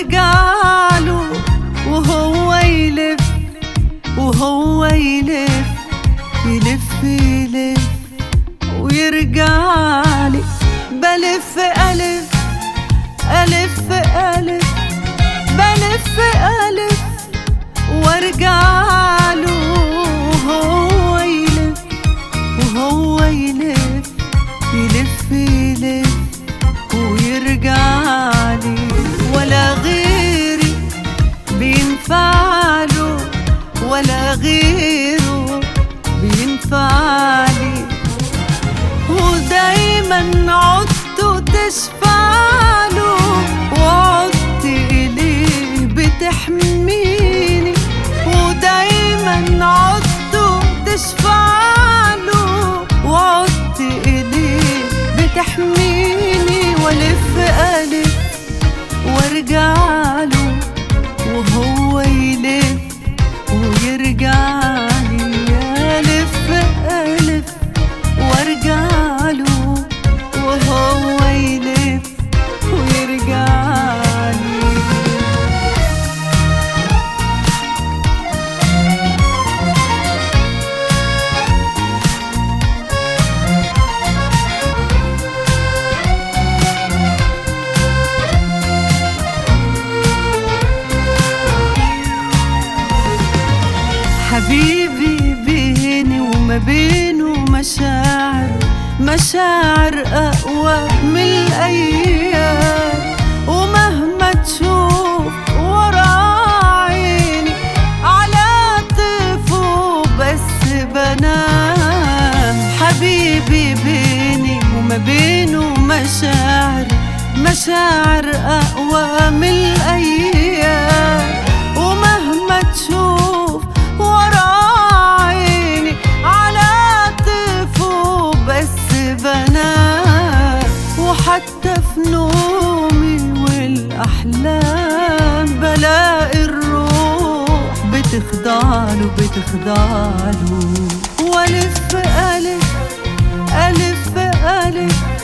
وارجعله وهو يلف وهو يلف يلف يلف ويرجعلي. بلف ألف ألف ألف بلف ألف وارجعله وهو يلف وهو يلف يلف يلف ويرجعلي. ولا غيري بينفعله ولا غيره بينفعلي. ودايما عدت تشفعله وعدت إليه بتحميني. ودايما عدت تشفعله وعدت إليه بتحميني. والف ألف وارجعله وهو يلف ويرجعلي. ألف ألف وارجعله وهو يلف ويرجعلي. حبيبي بيني وما بينه مشاعر، مشاعر أقوى من الأيام. ومهما تشوف ورا عيني على طيفه بس بنام. حبيبي بيني وما بينه مشاعر، مشاعر أقوى من الأيام. ومهما تشوف ورا عيني على طيفه بس بنام. وحتى في نومي والأحلام بلاقي الروح بتخضعله بتخضعله. والف ألف ألف ألف